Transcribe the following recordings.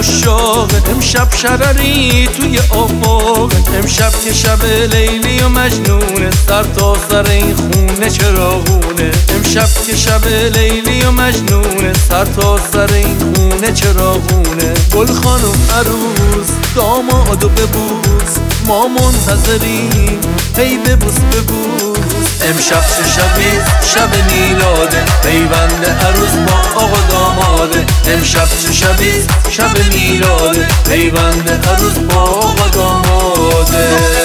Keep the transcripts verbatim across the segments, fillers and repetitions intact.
عشاقه، امشب شرری توی آفاقه، امشب که شب لیلی و مجنونه، سر تا سر این خونه چراغونه. امشب که شب لیلی و مجنونه، سر تا سر این خونه چراغونه. گل خانم عروس دامادو ببوس، ما منتظریم هی ببوس ببوس. امشب چه شبیست شب میلاده، پیوند عروس با آقا داماده. امشب چه شبیست شب میلاده، پیوند عروس با آقا داماده.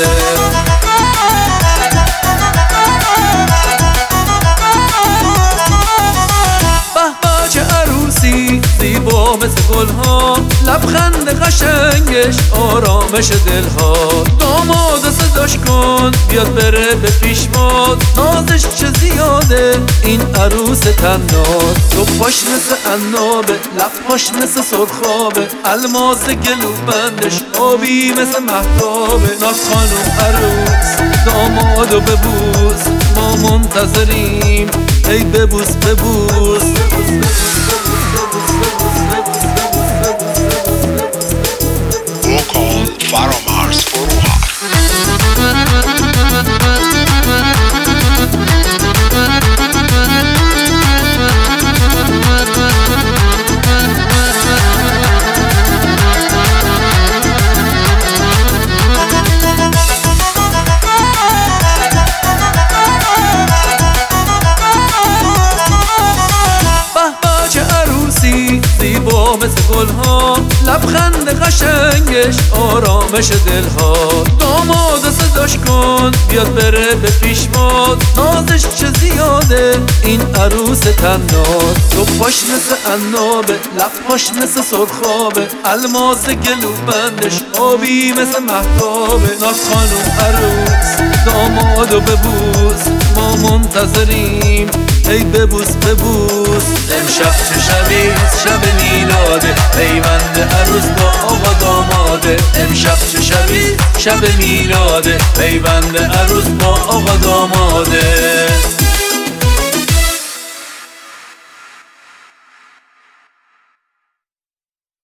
زیبا مثل گلها، لبخند قشنگش آرامش دلها. داماد صداش کن بیاد بره به پیشواد، نازش چه زیاده این عروس طناز. تو پاش مثل عنابه، لبهاش مثل سرخابه، الماس گلوبندش آبی مثل مهتابه. ناز خانم عروس دامادو ببوس، ما منتظریم ای ببوس ببوس. Vocal فرامرز فروهر. زیبا مثل گلها، لبخند قشنگش آرامش دلها. داماد صداش کن بیاد بره به پیشواد، نازش چه زیاده این عروس طناز. تو پاش مثل عنابه، لبهاش مثل سرخابه، الماس گلوبندش آبی مثل مهتابه. ناز خانم عروس دامادو ببوس، ما منتظریم ای ببوس ببوس. امشب چه شبیست شب میلاده، پیوند عروس با آقا داماده. امشب چه شبیست شب میلاده، پیوند عروس با آقا داماده.